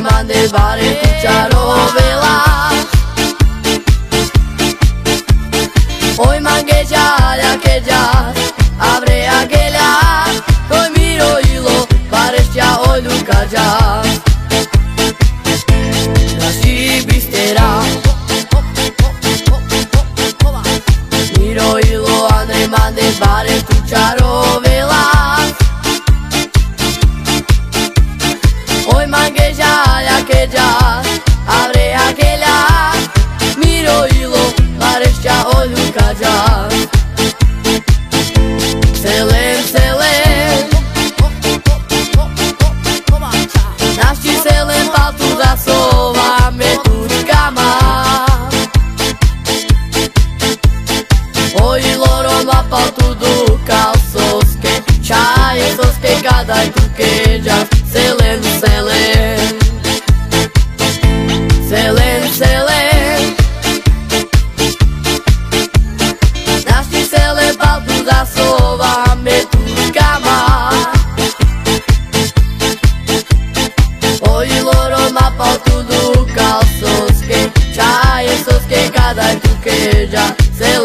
mande bare tu čarovila. Oi mangeja keja abre agelha, oi miro ilo parecia olho caja. Naši bistera miro ilo andre mande bare tu čarovila. Oi mangeja keja abre agelha, miro ilo parecia olho caja. Selem, selem, naši selem paltu zasovame tučkama. Oi loroma paltu do calçoske, čaje soske kadaj tu keđas. Selem, selem, selem, selem, naši selem paltu zasovame tučkama. Oi loroma paltu do calçoske, čaje soske kadaj tu keđas.